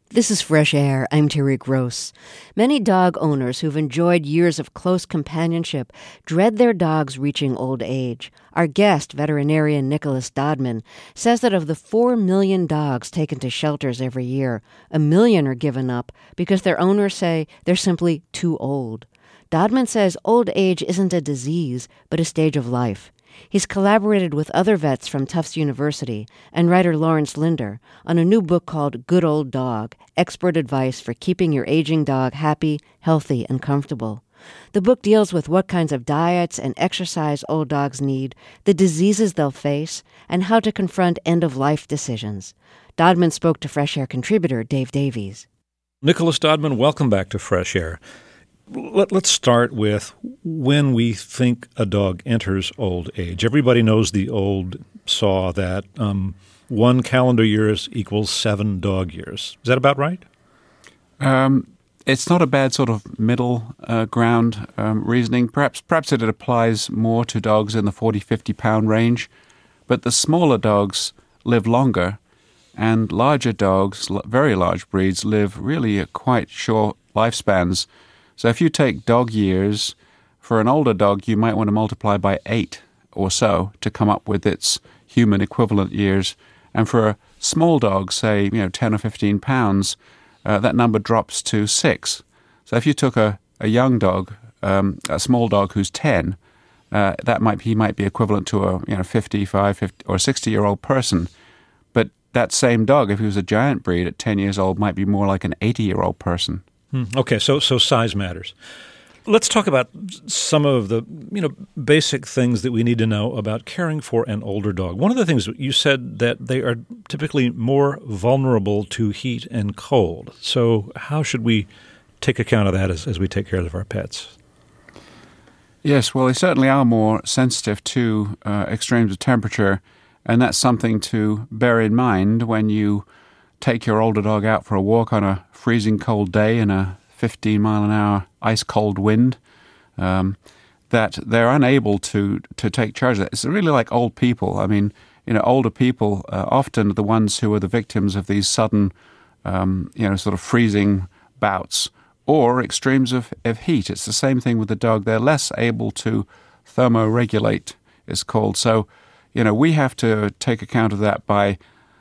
This is Fresh Air. I'm Terry Gross. Many dog owners who've enjoyed years of close companionship dread their dogs reaching old age. Our guest, veterinarian Nicholas Dodman, says that of the 4 million dogs taken to shelters every year, 1 million are given up because their owners say they're simply too old. Dodman says old age isn't a disease, but a stage of life. He's collaborated with other vets from Tufts University and writer Lawrence Linder on a new book called Good Old Dog, Expert Advice for Keeping Your Aging Dog Happy, Healthy, and Comfortable. The book deals with what kinds of diets and exercise old dogs need, the diseases they'll face, and how to confront end-of-life decisions. Dodman spoke to Fresh Air contributor Dave Davies. Nicholas Dodman, welcome back to Fresh Air. Let's start with when we think a dog enters old age. Everybody knows the old saw that 1 calendar year equals 7 dog years. Is that about right? It's not a bad sort of middle ground reasoning. Perhaps it applies more to dogs in the 40, 50-pound range. But the smaller dogs live longer, and larger dogs, very large breeds, live really at quite short lifespans. So if you take dog years, for an older dog, you might want to multiply by 8 or so to come up with its human equivalent years. And for a small dog, say, 10 or 15 pounds, that number drops to 6. So if you took a young dog, a small dog who's 10, he might be equivalent to a 55 50, or 60-year-old person. But that same dog, if he was a giant breed at 10 years old, might be more like an 80-year-old person. Okay, so size matters. Let's talk about some of the basic things that we need to know about caring for an older dog. One of the things you said that they are typically more vulnerable to heat and cold. So how should we take account of that as we take care of our pets? Yes, well, they certainly are more sensitive to extremes of temperature, and that's something to bear in mind when you take your older dog out for a walk on a freezing cold day in a 15-mile-an-hour ice-cold wind, that they're unable to take charge of that. It's really like old people. I mean, older people often are the ones who are the victims of these sudden, sort of freezing bouts or extremes of heat. It's the same thing with the dog. They're less able to thermoregulate, it's called. So, we have to take account of that by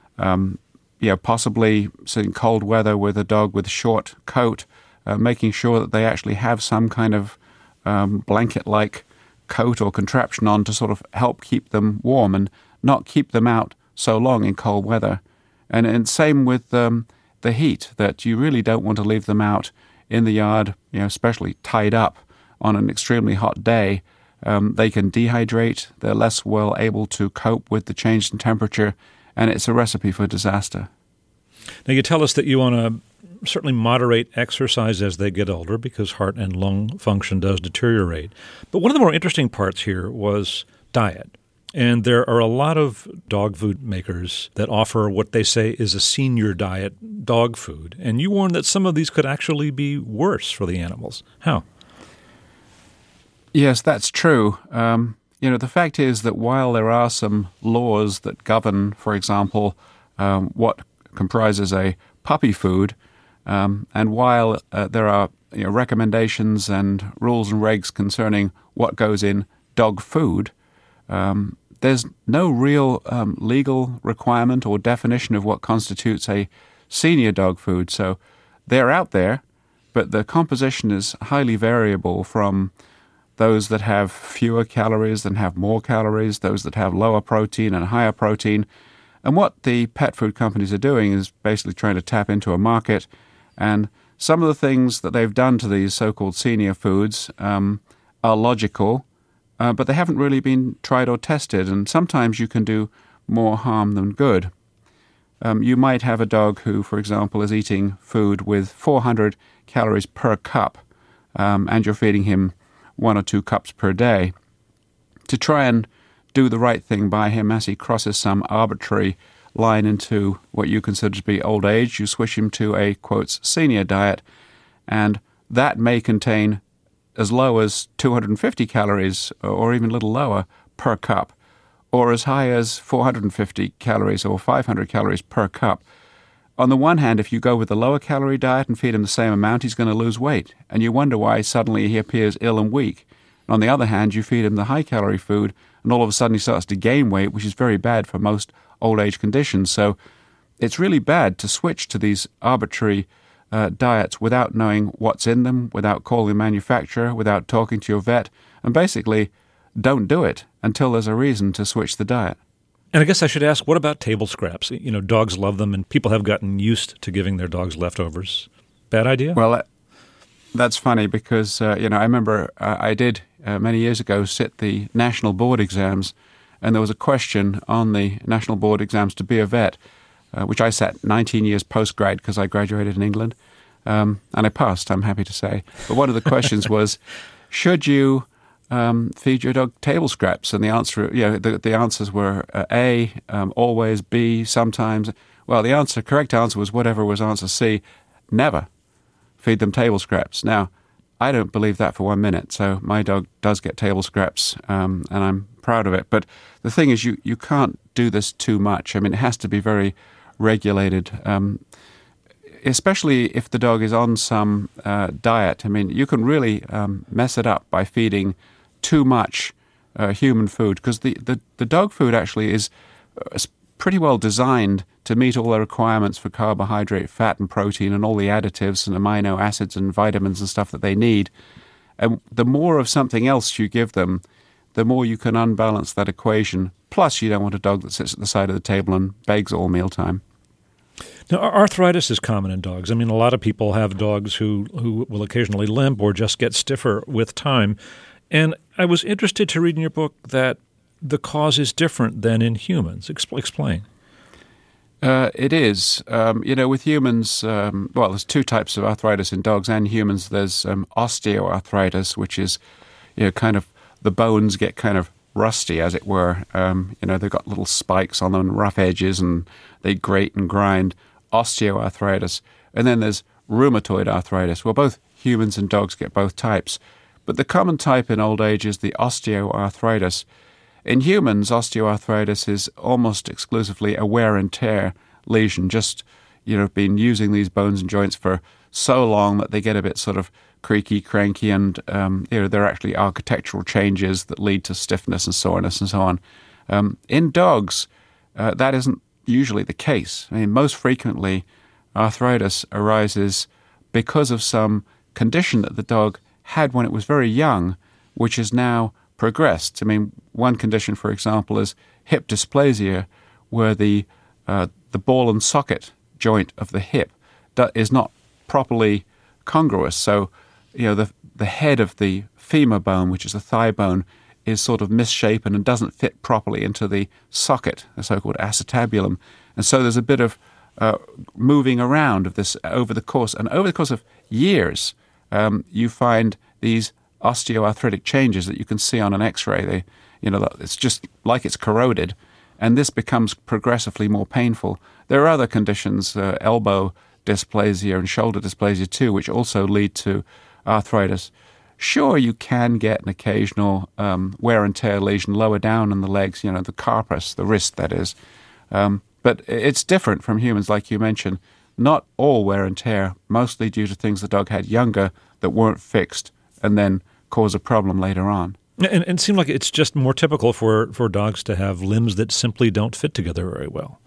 possibly in cold weather with a dog with a short coat, making sure that they actually have some kind of blanket-like coat or contraption on to sort of help keep them warm and not keep them out so long in cold weather. And same with the heat, that you really don't want to leave them out in the yard, especially tied up on an extremely hot day. They can dehydrate, they're less well able to cope with the change in temperature, and it's a recipe for disaster. Now, you tell us that you want to certainly moderate exercise as they get older because heart and lung function does deteriorate. But one of the more interesting parts here was diet. And there are a lot of dog food makers that offer what they say is a senior diet dog food. And you warn that some of these could actually be worse for the animals. How? Yes, that's true. The fact is that while there are some laws that govern, for example, what comprises a puppy food, and while there are recommendations and rules and regs concerning what goes in dog food, there's no real legal requirement or definition of what constitutes a senior dog food. So they're out there, but the composition is highly variable from those that have fewer calories and have more calories, those that have lower protein and higher protein. And what the pet food companies are doing is basically trying to tap into a market. And some of the things that they've done to these so-called senior foods are logical, but they haven't really been tried or tested. And sometimes you can do more harm than good. You might have a dog who, for example, is eating food with 400 calories per cup, and you're feeding him 1 or 2 cups per day. To try and do the right thing by him as he crosses some arbitrary line into what you consider to be old age, you switch him to a, quotes, senior diet, and that may contain as low as 250 calories or even a little lower per cup, or as high as 450 calories or 500 calories per cup. on the one hand, if you go with the lower calorie diet and feed him the same amount, he's going to lose weight. And you wonder why suddenly he appears ill and weak. And on the other hand, you feed him the high calorie food and all of a sudden he starts to gain weight, which is very bad for most old age conditions. So it's really bad to switch to these arbitrary diets without knowing what's in them, without calling the manufacturer, without talking to your vet, and basically don't do it until there's a reason to switch the diet. And I guess I should ask, what about table scraps? You know, dogs love them, and people have gotten used to giving their dogs leftovers. Bad idea? Well, that's funny because, I remember I did many years ago sit the national board exams, and there was a question on the national board exams to be a vet, which I sat 19 years post-grad because I graduated in England, and I passed, I'm happy to say. But one of the questions was, should you feed your dog table scraps? And the answer, the answers were A, always, B, sometimes. Well, the correct answer was whatever was answer C, never feed them table scraps. Now, I don't believe that for 1 minute, so my dog does get table scraps, and I'm proud of it. But the thing is, you can't do this too much. I mean, it has to be very regulated, especially if the dog is on some diet. I mean, you can really mess it up by feeding too much human food, because the dog food actually is pretty well designed to meet all the requirements for carbohydrate, fat, and protein, and all the additives and amino acids and vitamins and stuff that they need. And the more of something else you give them, the more you can unbalance that equation. Plus, you don't want a dog that sits at the side of the table and begs all mealtime. Now, arthritis is common in dogs. I mean, a lot of people have dogs who will occasionally limp or just get stiffer with time. And I was interested to read in your book that the cause is different than in humans. Explain. It is. With humans, there's two types of arthritis in dogs and humans. There's osteoarthritis, which is, kind of the bones get kind of rusty, as it were. They've got little spikes on them and rough edges, and they grate and grind. Osteoarthritis. And then there's rheumatoid arthritis. Well, both humans and dogs get both types. But the common type in old age is the osteoarthritis. In humans, osteoarthritis is almost exclusively a wear and tear lesion. Just, been using these bones and joints for so long that they get a bit sort of creaky, cranky, and, there are actually architectural changes that lead to stiffness and soreness and so on. In dogs, that isn't usually the case. I mean, most frequently, arthritis arises because of some condition that the dog had when it was very young, which has now progressed. I mean, one condition, for example, is hip dysplasia, where the ball and socket joint of the hip is not properly congruous. So, the head of the femur bone, which is the thigh bone, is sort of misshapen and doesn't fit properly into the socket, the so-called acetabulum. And so there's a bit of moving around of this over the course. And over the course of years, you find these osteoarthritic changes that you can see on an X-ray. It's just like it's corroded, and this becomes progressively more painful. There are other conditions, elbow dysplasia and shoulder dysplasia too, which also lead to arthritis. Sure, you can get an occasional wear and tear lesion lower down in the legs, the carpus, the wrist, that is. But it's different from humans, like you mentioned. Not all wear and tear, mostly due to things the dog had younger that weren't fixed and then cause a problem later on. And it seems like it's just more typical for dogs to have limbs that simply don't fit together very well.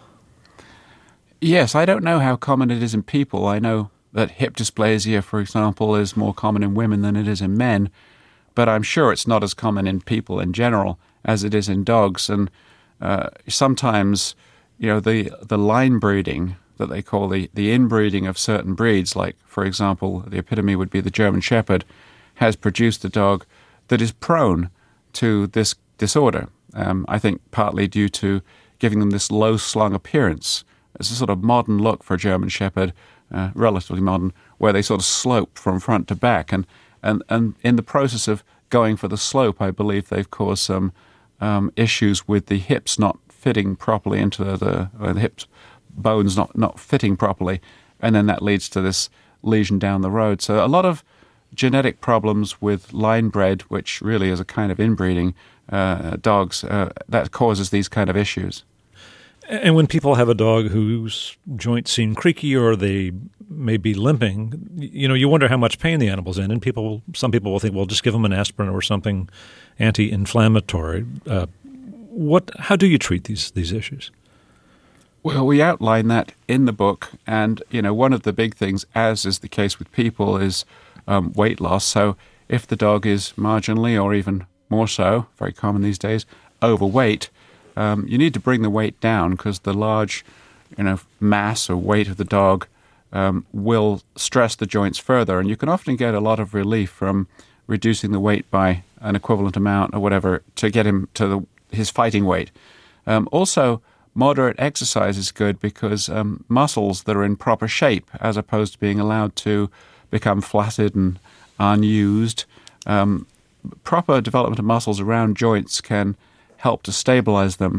Yes, I don't know how common it is in people. I know that hip dysplasia, for example, is more common in women than it is in men, but I'm sure it's not as common in people in general as it is in dogs. And sometimes, the line breeding that they call the inbreeding of certain breeds, like, for example, the epitome would be the German Shepherd, has produced a dog that is prone to this disorder. I think partly due to giving them this low-slung appearance. It's a sort of modern look for a German Shepherd, relatively modern, where they sort of slope from front to back. And in the process of going for the slope, I believe they've caused some issues with the hips not fitting properly into the hips bones not fitting properly, and then that leads to this lesion down the road. So a lot of genetic problems with line bred, which really is a kind of inbreeding dogs, that causes these kind of issues. And when people have a dog whose joints seem creaky or they may be limping, you wonder how much pain the animal's in. And some people will think, well, just give them an aspirin or something anti-inflammatory. How do you treat these issues? Well, we outline that in the book, and one of the big things, as is the case with people, is weight loss. So if the dog is marginally, or even more so, very common these days, overweight, you need to bring the weight down, because the large, mass or weight of the dog will stress the joints further, and you can often get a lot of relief from reducing the weight by an equivalent amount or whatever to get him to his fighting weight. Also, moderate exercise is good, because muscles that are in proper shape, as opposed to being allowed to become flaccid and unused, proper development of muscles around joints can help to stabilize them.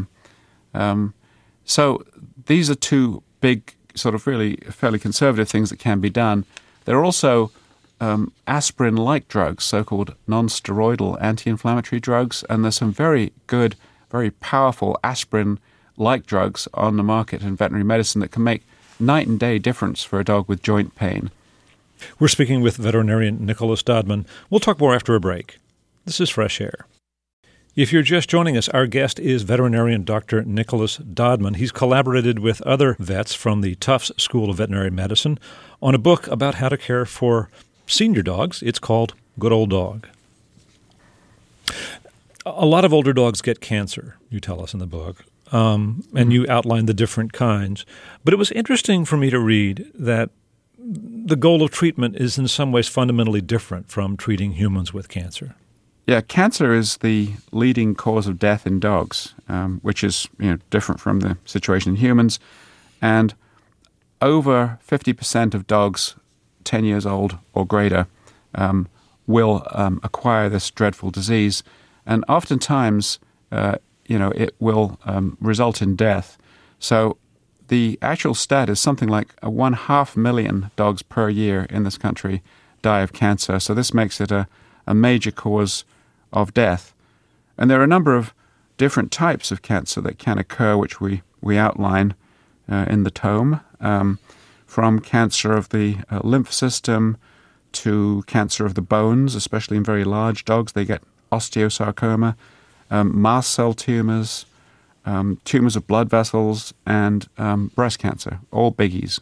So these are two big, sort of really fairly conservative things that can be done. There are also aspirin-like drugs, so-called non-steroidal anti-inflammatory drugs, and there's some very good, very powerful aspirin-like drugs on the market in veterinary medicine that can make night and day difference for a dog with joint pain. We're speaking with veterinarian Nicholas Dodman. We'll talk more after a break. This is Fresh Air. If you're just joining us, our guest is veterinarian Dr. Nicholas Dodman. He's collaborated with other vets from the Tufts School of Veterinary Medicine on a book about how to care for senior dogs. It's called Good Old Dog. A lot of older dogs get cancer, you tell us in the book, and you outline the different kinds. But it was interesting for me to read that the goal of treatment is in some ways fundamentally different from treating humans with cancer. Yeah, cancer is the leading cause of death in dogs, which is different from the situation in humans. And over 50% of dogs 10 years old or greater will acquire this dreadful disease. And oftentimes, it will result in death. So the actual stat is something like 500,000 dogs per year in this country die of cancer. So this makes it a major cause of death. And there are a number of different types of cancer that can occur, which we outline in the tome, from cancer of the lymph system to cancer of the bones, especially in very large dogs. They get osteosarcoma, mast cell tumors, tumors of blood vessels, and breast cancer, all biggies.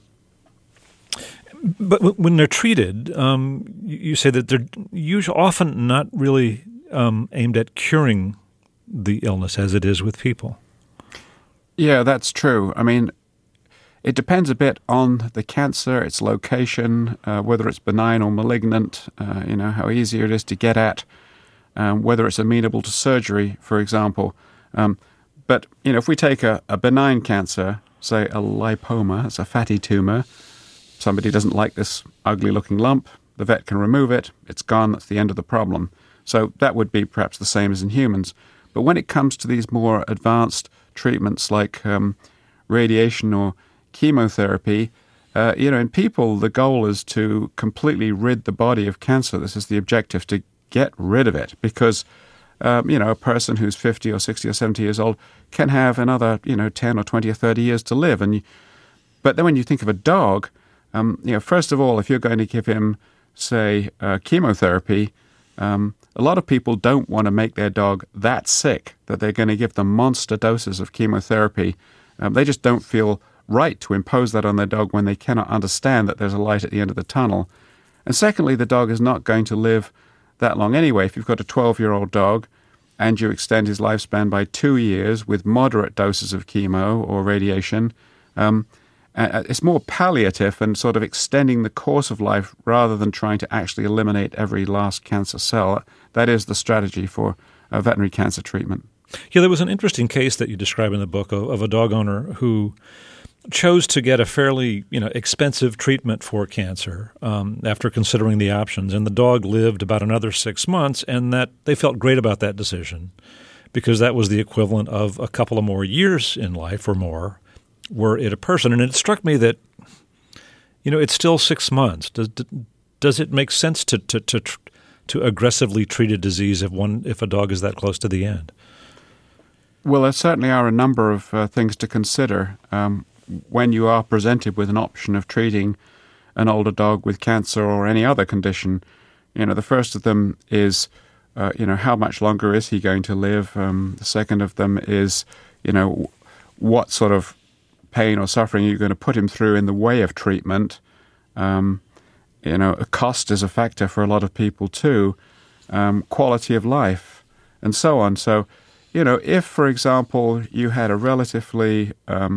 But when they're treated, you say that they're often not really aimed at curing the illness as it is with people. Yeah, that's true. I mean, it depends a bit on the cancer, its location, whether it's benign or malignant, how easy it is to get at, whether it's amenable to surgery, for example. But, if we take a benign cancer, say a lipoma, it's a fatty tumor, somebody doesn't like this ugly-looking lump, the vet can remove it, it's gone, that's the end of the problem. So that would be perhaps the same as in humans. But when it comes to these more advanced treatments like radiation or chemotherapy, in people, the goal is to completely rid the body of cancer. This is the objective, to get rid of it, because a person who's 50 or 60 or 70 years old can have another 10 or 20 or 30 years to live. But then when you think of a dog, first of all, if you're going to give him, say, chemotherapy, a lot of people don't want to make their dog that sick that they're going to give them monster doses of chemotherapy. They just don't feel right to impose that on their dog when they cannot understand that there's a light at the end of the tunnel. And secondly, the dog is not going to live that long anyway. If you've got a 12-year-old dog and you extend his lifespan by 2 years with moderate doses of chemo or radiation, it's more palliative and sort of extending the course of life rather than trying to actually eliminate every last cancer cell. That is the strategy for veterinary cancer treatment. Yeah, there was an interesting case that you describe in the book of a dog owner who chose to get a fairly expensive treatment for cancer after considering the options. And the dog lived about another 6 months, and that they felt great about that decision because that was the equivalent of a couple of more years in life or more were it a person. And it struck me that, it's still 6 months. Does it make sense to aggressively treat a disease if a dog is that close to the end? Well, there certainly are a number of things to consider when you are presented with an option of treating an older dog with cancer or any other condition. The first of them is, how much longer is he going to live? The second of them is, what sort of pain or suffering are you going to put him through in the way of treatment? Cost is a factor for a lot of people too, quality of life, and so on. So, if, for example, you had a relatively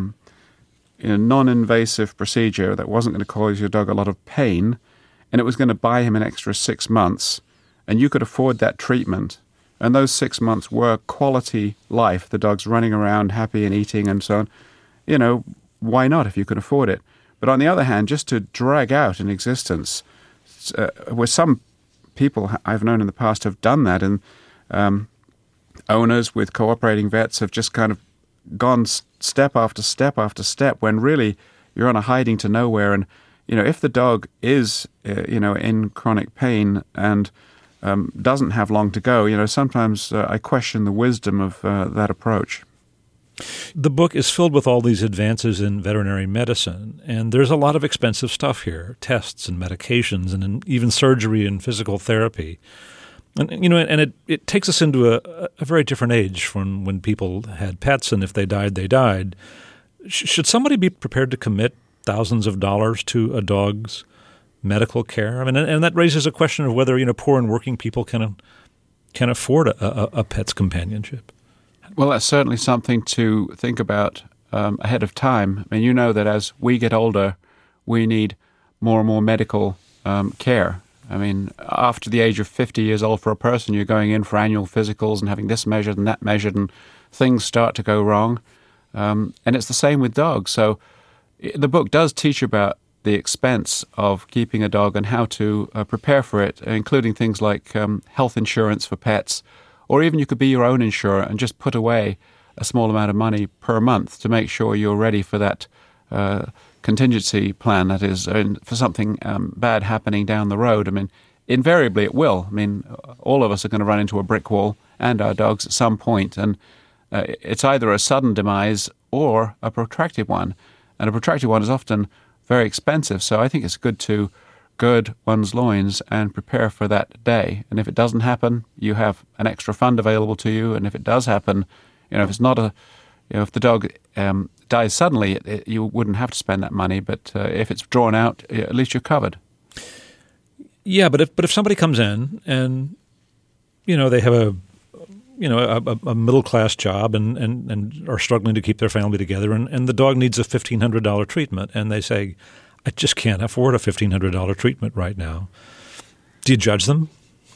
non-invasive procedure that wasn't going to cause your dog a lot of pain, and it was going to buy him an extra 6 months, and you could afford that treatment, and those 6 months were quality life, the dog's running around happy and eating and so on, why not if you could afford it? But on the other hand, just to drag out an existence, where some people I've known in the past have done that, and owners with cooperating vets have just kind of gone step after step after step when really you're on a hiding to nowhere. And, if the dog is, in chronic pain and doesn't have long to go, sometimes I question the wisdom of that approach. The book is filled with all these advances in veterinary medicine, and there's a lot of expensive stuff here, tests and medications and even surgery and physical therapy. And it takes us into a very different age from when people had pets, and if they died, they died. Should somebody be prepared to commit thousands of dollars to a dog's medical care? I mean, and that raises a question of whether poor and working people can afford a pet's companionship. Well, that's certainly something to think about ahead of time. I mean, that as we get older, we need more and more medical care. I mean, after the age of 50 years old for a person, you're going in for annual physicals and having this measured and that measured, and things start to go wrong. And it's the same with dogs. So the book does teach about the expense of keeping a dog and how to prepare for it, including things like health insurance for pets, or even you could be your own insurer and just put away a small amount of money per month to make sure you're ready for that contingency plan, that is, for something bad happening down the road. I mean, invariably it will. I mean, all of us are going to run into a brick wall, and our dogs at some point, and it's either a sudden demise or a protracted one. And a protracted one is often very expensive, so I think it's good to gird one's loins and prepare for that day. And if it doesn't happen, you have an extra fund available to you, and if it does happen, if it's not if the dog dies suddenly, you wouldn't have to spend that money. But if it's drawn out, at least you're covered. Yeah, but if somebody comes in and they have a middle class job and are struggling to keep their family together, and the dog needs a $1,500 treatment, and they say, I just can't afford a $1,500 treatment right now. Do you judge them?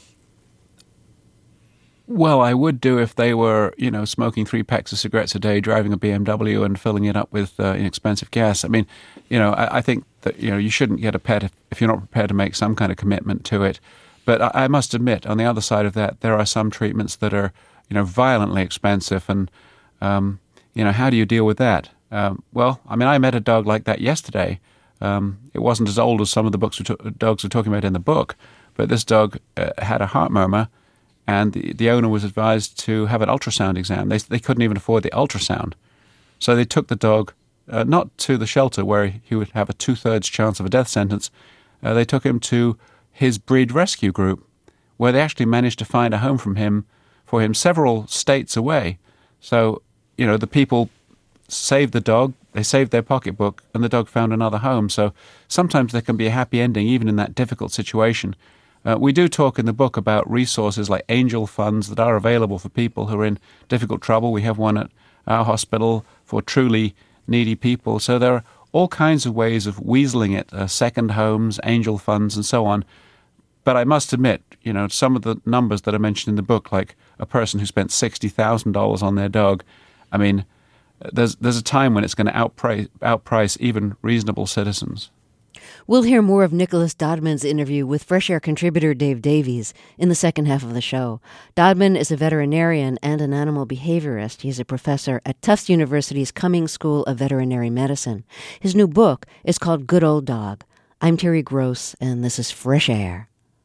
Well, I would do if they were, smoking 3 packs of cigarettes a day, driving a BMW and filling it up with inexpensive gas. I mean, I think that, you shouldn't get a pet if you're not prepared to make some kind of commitment to it. But I must admit, on the other side of that, there are some treatments that are, violently expensive. And, how do you deal with that? Well, I mean, I met a dog like that yesterday. It wasn't as old as some of the dogs we're talking about in the book, but this dog had a heart murmur, and the owner was advised to have an ultrasound exam. They couldn't even afford the ultrasound. So they took the dog not to the shelter where he would have a 2/3 chance of a death sentence. They took him to his breed rescue group, where they actually managed to find a home for him several states away. So, the people saved the dog, they saved their pocketbook, and the dog found another home. So sometimes there can be a happy ending even in that difficult situation. We do talk in the book about resources like angel funds that are available for people who are in difficult trouble. We have one at our hospital for truly needy people. So there are all kinds of ways of weaseling it, second homes, angel funds, and so on. But I must admit, some of the numbers that are mentioned in the book, like a person who spent $60,000 on their dog, I mean, there's a time when it's going to outprice even reasonable citizens. We'll hear more of Nicholas Dodman's interview with Fresh Air contributor Dave Davies in the second half of the show. Dodman is a veterinarian and an animal behaviorist. He's a professor at Tufts University's Cummings School of Veterinary Medicine. His new book is called Good Old Dog. I'm Terry Gross, and this is Fresh Air.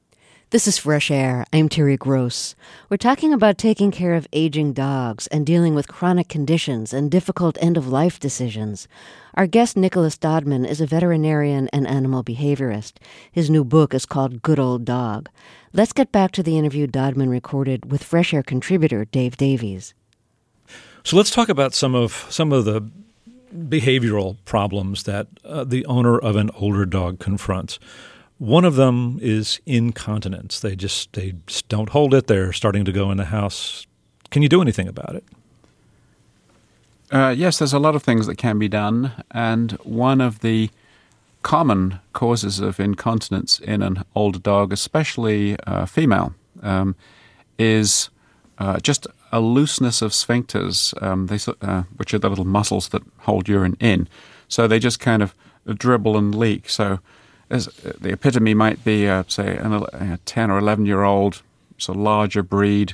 This is Fresh Air. I'm Terry Gross. We're talking about taking care of aging dogs and dealing with chronic conditions and difficult end-of-life decisions. Our guest, Nicholas Dodman, is a veterinarian and animal behaviorist. His new book is called Good Old Dog. Let's get back to the interview Dodman recorded with Fresh Air contributor Dave Davies. So let's talk about some of the behavioral problems that the owner of an older dog confronts. One of them is incontinence. They just don't hold it. They're starting to go in the house. Can you do anything about it? Yes, there's a lot of things that can be done, and one of the common causes of incontinence in an older dog, especially female, is just a looseness of sphincters, which are the little muscles that hold urine in. So they just kind of dribble and leak. So the epitome might be, say, a 10 or 11-year-old, sort of larger breed,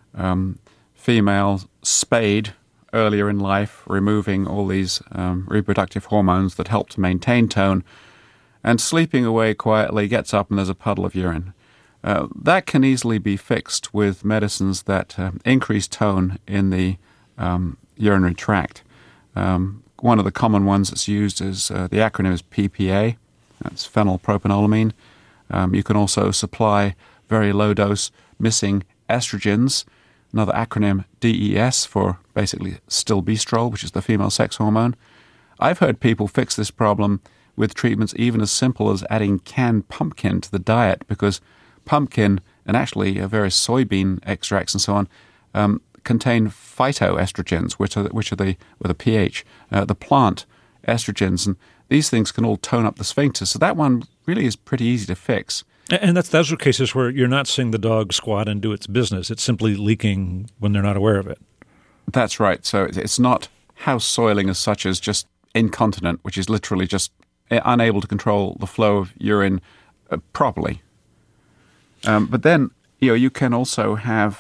female, spayed earlier in life, removing all these reproductive hormones that help to maintain tone, and sleeping away quietly, gets up and there's a puddle of urine. That can easily be fixed with medicines that increase tone in the urinary tract. One of the common ones that's used is the acronym is PPA. That's phenylpropanolamine. You can also supply very low-dose missing estrogens, another acronym DES for basically stilbestrol, which is the female sex hormone. I've heard people fix this problem with treatments even as simple as adding canned pumpkin to the diet, because pumpkin and actually various soybean extracts and so on contain phytoestrogens, which are the with a pH, the plant estrogens, and these things can all tone up the sphincter. So that one really is pretty easy to fix. And those are cases where you're not seeing the dog squat and do its business. It's simply leaking when they're not aware of it. That's right. So it's not house soiling as such as just incontinent, which is literally just unable to control the flow of urine properly. But then, you can also have,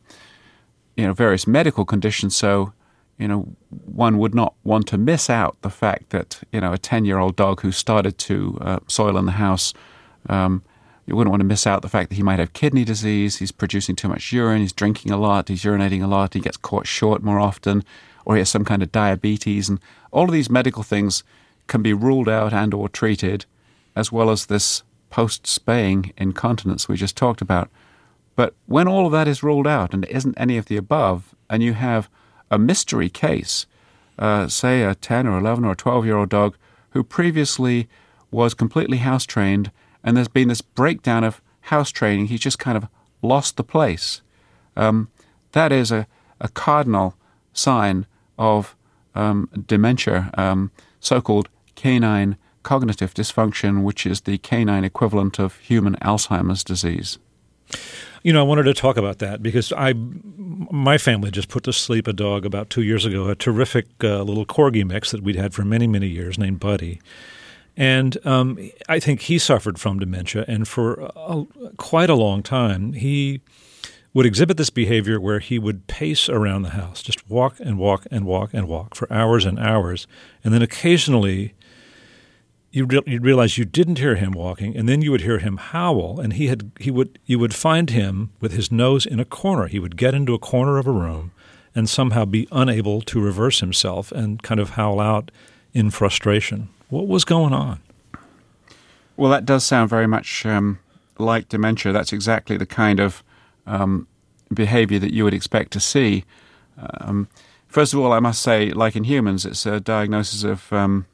various medical conditions. So, one would not want to miss out the fact that, a 10-year-old dog who started to soil in the house, you wouldn't want to miss out the fact that he might have kidney disease, he's producing too much urine, he's drinking a lot, he's urinating a lot, he gets caught short more often, or he has some kind of diabetes. And all of these medical things can be ruled out and or treated, as well as this post-spaying incontinence we just talked about. But when all of that is ruled out and isn't any of the above, and you have a mystery case, say a 10 or 11 or 12-year-old dog who previously was completely house-trained, and there's been this breakdown of house training, he's just kind of lost the place. That is a cardinal sign of dementia, so-called canine cognitive dysfunction, which is the canine equivalent of human Alzheimer's disease. I wanted to talk about that because my family just put to sleep a dog about 2 years ago, a terrific little corgi mix that we'd had for many, many years named Buddy. And I think he suffered from dementia, and for quite a long time, he would exhibit this behavior where he would pace around the house, just walk and walk and walk and walk for hours and hours, and then occasionally you'd realize you didn't hear him walking, and then you would hear him howl, and you would find him with his nose in a corner. He would get into a corner of a room and somehow be unable to reverse himself and kind of howl out in frustration. What was going on? Well, that does sound very much like dementia. That's exactly the kind of behavior that you would expect to see. First of all, I must say, like in humans, it's a diagnosis of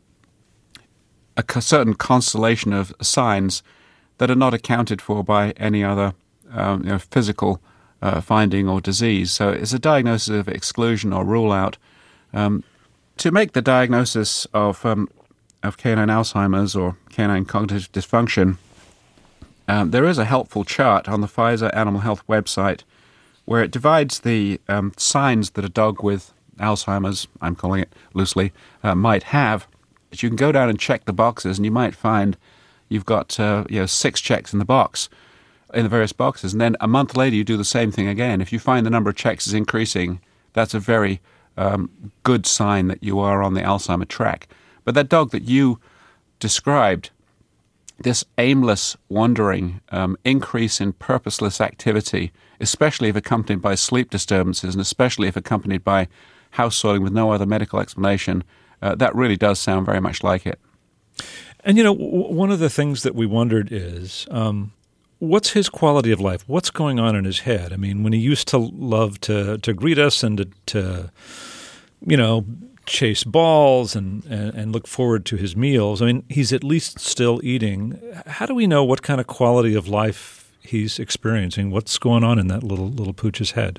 a certain constellation of signs that are not accounted for by any other physical finding or disease. So it's a diagnosis of exclusion or rule out. To make the diagnosis of canine Alzheimer's or canine cognitive dysfunction, there is a helpful chart on the Pfizer Animal Health website where it divides the signs that a dog with Alzheimer's, I'm calling it loosely, might have. But you can go down and check the boxes, and you might find you've got 6 checks in the box, in the various boxes, and then a month later you do the same thing again. If you find the number of checks is increasing, that's a very good sign that you are on the Alzheimer track. But that dog that you described this aimless wandering, increase in purposeless activity, especially if accompanied by sleep disturbances and especially if accompanied by house soiling with no other medical explanation, that really does sound very much like it. And, one of the things that we wondered is, what's his quality of life? What's going on in his head? I mean, when he used to love to greet us and to chase balls and look forward to his meals, I mean, he's at least still eating. How do we know what kind of quality of life he's experiencing? What's going on in that little pooch's head?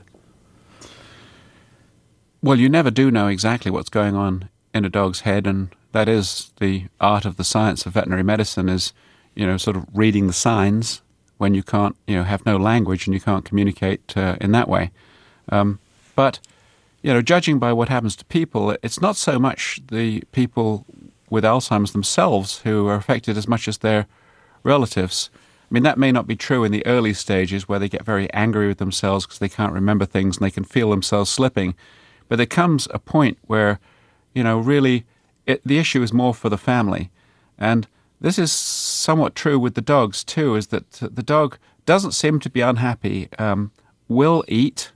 Well, you never do know exactly what's going on in a dog's head, and that is the art of the science of veterinary medicine is, sort of reading the signs when you can't, have no language and you can't communicate in that way. But, judging by what happens to people, it's not so much the people with Alzheimer's themselves who are affected as much as their relatives. I mean, that may not be true in the early stages where they get very angry with themselves because they can't remember things and they can feel themselves slipping. But there comes a point where, really the issue is more for the family. And this is somewhat true with the dogs too, is that the dog doesn't seem to be unhappy, will eat,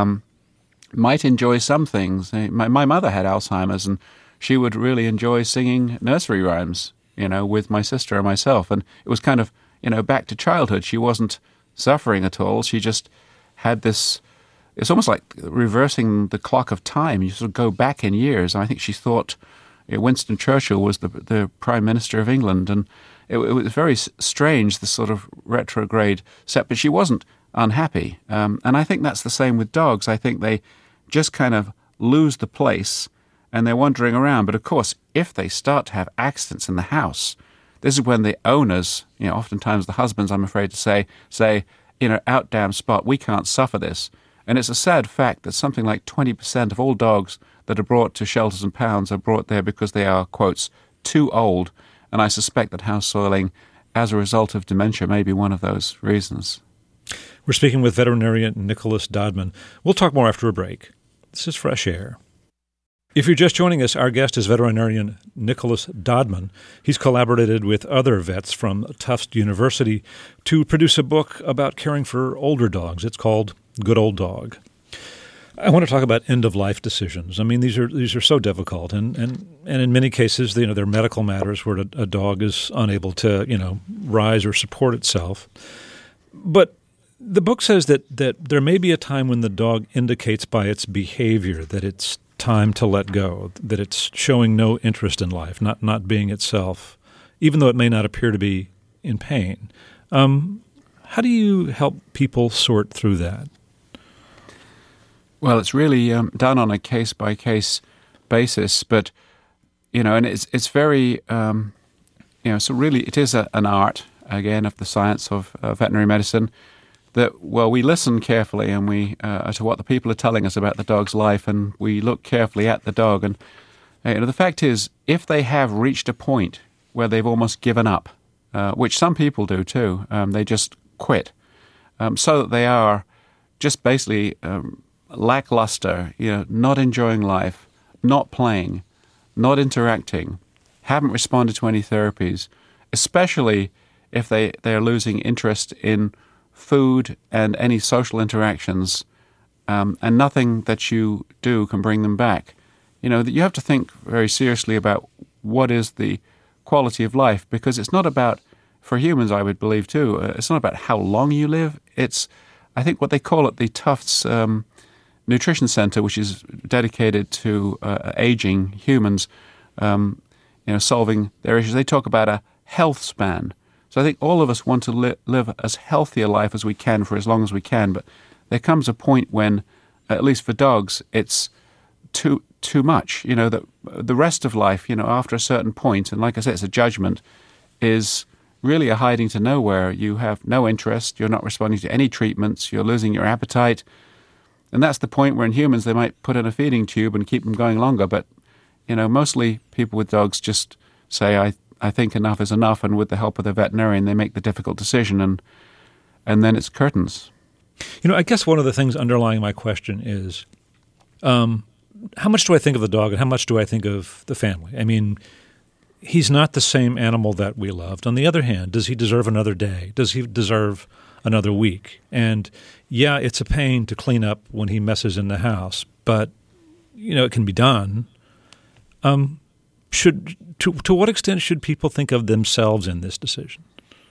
might enjoy some things. My mother had Alzheimer's and she would really enjoy singing nursery rhymes, with my sister and myself. And it was kind of, back to childhood. She wasn't suffering at all. She just had this, it's almost like reversing the clock of time. You sort of go back in years. And I think she thought Winston Churchill was the Prime Minister of England, and it was very strange, this sort of retrograde set, but she wasn't unhappy. And I think that's the same with dogs. I think they just kind of lose the place, and they're wandering around. But of course, if they start to have accidents in the house, this is when the owners, oftentimes the husbands, I'm afraid to say, out damn spot, we can't suffer this. And it's a sad fact that something like 20% of all dogs that are brought to shelters and pounds are brought there because they are, quotes, too old. And I suspect that house soiling, as a result of dementia, may be one of those reasons. We're speaking with veterinarian Nicholas Dodman. We'll talk more after a break. This is Fresh Air. If you're just joining us, our guest is veterinarian Nicholas Dodman. He's collaborated with other vets from Tufts University to produce a book about caring for older dogs. It's called Good Old Dog. I want to talk about end-of-life decisions. I mean, these are so difficult, and in many cases, they're medical matters where a dog is unable to, rise or support itself. But the book says that there may be a time when the dog indicates by its behavior that it's time to let go, that it's showing no interest in life, not being itself, even though it may not appear to be in pain. How do you help people sort through that? Well, it's really done on a case-by-case basis, but, and it's very, so really it is an art, again, of the science of veterinary medicine, that, we listen carefully and we to what the people are telling us about the dog's life, and we look carefully at the dog. And the fact is, if they have reached a point where they've almost given up, which some people do too, they just quit, so that they are just basically lackluster, not enjoying life, not playing, not interacting, haven't responded to any therapies, especially if they are losing interest in food and any social interactions, and nothing that you do can bring them back. That you have to think very seriously about what is the quality of life, because it's not about, for humans I would believe too, it's not about how long you live. It's, I think, what they call it the Tufts Nutrition Center, which is dedicated to aging humans, solving their issues. They talk about a health span. So I think all of us want to live as healthy a life as we can for as long as we can, but there comes a point when, at least for dogs, it's too much. That the rest of life, after a certain point, and like I said, it's a judgment, is really a hiding to nowhere. You have no interest, you're not responding to any treatments, you're losing your appetite, and that's the point where in humans they might put in a feeding tube and keep them going longer, but mostly people with dogs just say, I think enough is enough, and with the help of the veterinarian, they make the difficult decision, and then it's curtains. I guess one of the things underlying my question is, how much do I think of the dog and how much do I think of the family? I mean, he's not the same animal that we loved. On the other hand, does he deserve another day? Does he deserve another week? And yeah, it's a pain to clean up when he messes in the house, but it can be done. To what extent should people think of themselves in this decision?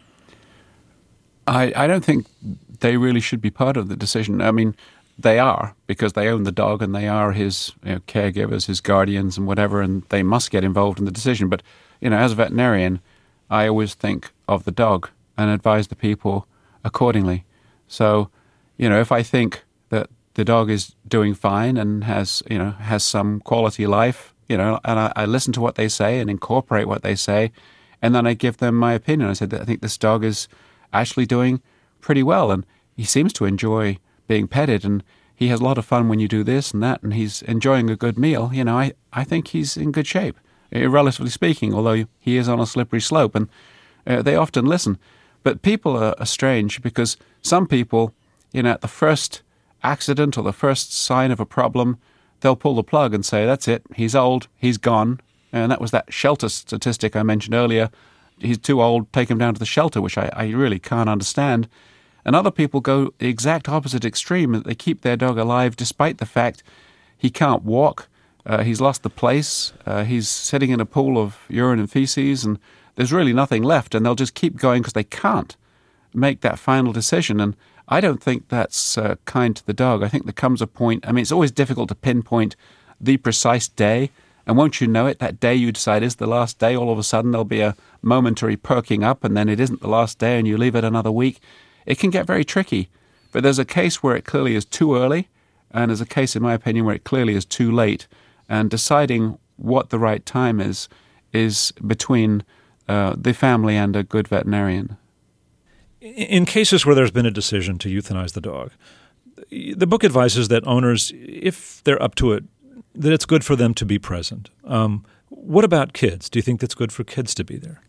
I don't think they really should be part of the decision. I mean, they are, because they own the dog and they are his caregivers, his guardians and whatever, and they must get involved in the decision. But, as a veterinarian, I always think of the dog and advise the people accordingly. So, if I think that the dog is doing fine and has some quality life, and I listen to what they say and incorporate what they say, and then I give them my opinion. I said that I think this dog is actually doing pretty well, and he seems to enjoy being petted, and he has a lot of fun when you do this and that, and he's enjoying a good meal. I think he's in good shape, relatively speaking, although he is on a slippery slope, and they often listen. But people are strange, because some people, at the first accident or the first sign of a problem, they'll pull the plug and say, that's it, he's old, he's gone. And that was that shelter statistic I mentioned earlier. He's too old, take him down to the shelter, which I really can't understand. And other people go the exact opposite extreme, that they keep their dog alive despite the fact he can't walk, he's lost the place, he's sitting in a pool of urine and feces, and there's really nothing left, and they'll just keep going because they can't make that final decision. And I don't think that's kind to the dog. I think there comes a point, it's always difficult to pinpoint the precise day, and won't you know it, that day you decide is the last day, all of a sudden there'll be a momentary perking up, and then it isn't the last day, and you leave it another week. It can get very tricky, but there's a case where it clearly is too early, and there's a case, in my opinion, where it clearly is too late, and deciding what the right time is between the family and a good veterinarian. In cases where there's been a decision to euthanize the dog, the book advises that owners, if they're up to it, that it's good for them to be present. What about kids? Do you think it's good for kids to be there?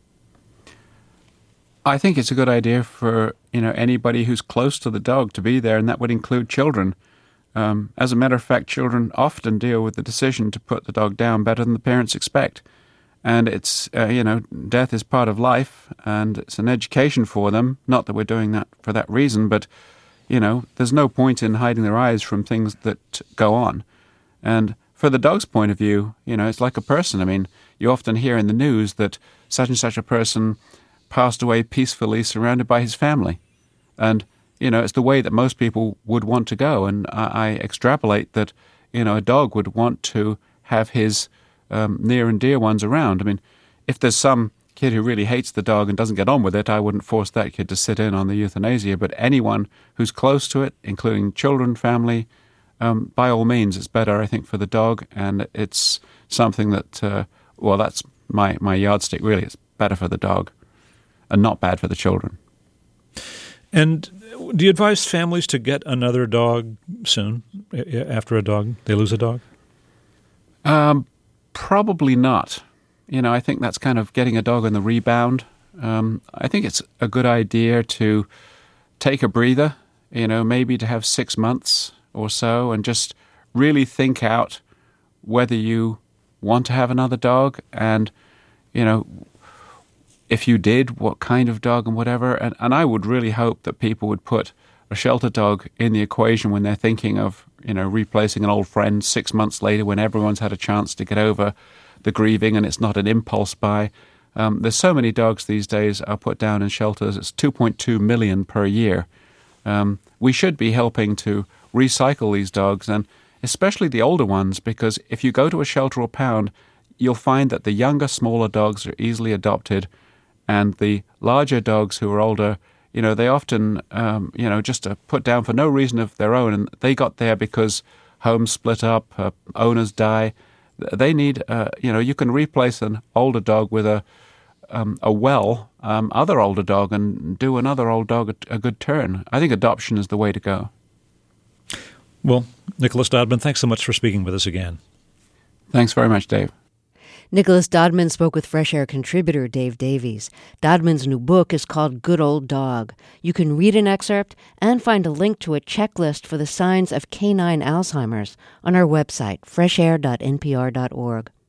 I think it's a good idea for anybody who's close to the dog to be there, and that would include children. As a matter of fact, children often deal with the decision to put the dog down better than the parents expect. And it's, death is part of life, and it's an education for them. Not that we're doing that for that reason, but, there's no point in hiding their eyes from things that go on. And for the dog's point of view, it's like a person. You often hear in the news that such and such a person passed away peacefully surrounded by his family. And, it's the way that most people would want to go. And I extrapolate that, a dog would want to have his near and dear ones around. If there's some kid who really hates the dog and doesn't get on with it, I wouldn't force that kid to sit in on the euthanasia. But anyone who's close to it, including children, family, by all means, it's better, I think, for the dog. And it's something that, that's my yardstick, really. It's better for the dog and not bad for the children. And do you advise families to get another dog soon after they lose a dog? Probably not. I think that's kind of getting a dog on the rebound. I think it's a good idea to take a breather, maybe to have 6 months or so, and just really think out whether you want to have another dog, and, if you did, what kind of dog and whatever. And I would really hope that people would put a shelter dog in the equation when they're thinking of, replacing an old friend 6 months later when everyone's had a chance to get over the grieving and it's not an impulse buy. There's so many dogs these days are put down in shelters. It's 2.2 million per year. We should be helping to recycle these dogs, and especially the older ones, because if you go to a shelter or pound, you'll find that the younger, smaller dogs are easily adopted, and the larger dogs who are older, they often, just are put down for no reason of their own, and they got there because homes split up, owners die. They need, you can replace an older dog with a other older dog and do another old dog a good turn. I think adoption is the way to go. Well, Nicholas Dodman, thanks so much for speaking with us again. Thanks very much, Dave. Nicholas Dodman spoke with Fresh Air contributor Dave Davies. Dodman's new book is called Good Old Dog. You can read an excerpt and find a link to a checklist for the signs of canine Alzheimer's on our website, freshair.npr.org.